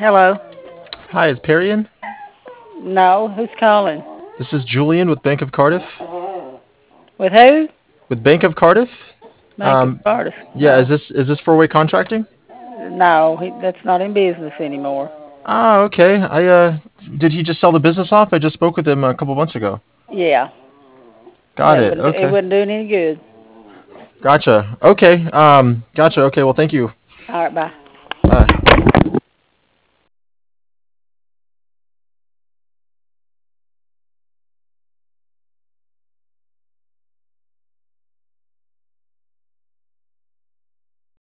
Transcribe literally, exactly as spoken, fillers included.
Hello. Hi, is Perry in? No, who's calling? This is Julian with Bank of Cardiff. With who? With Bank of Cardiff? Bank of Um, Cardiff. yeah, is No, this is this four-way contracting? no, he, that's not in business anymore. Ah, okay. I uh, did he just sell the business off? I just spoke with him a couple months ago. Yeah, Got that it. wouldn't it Okay. wouldn't do any good. Gotcha. Okay. Um, gotcha. Okay. Well, thank you. All right, bye.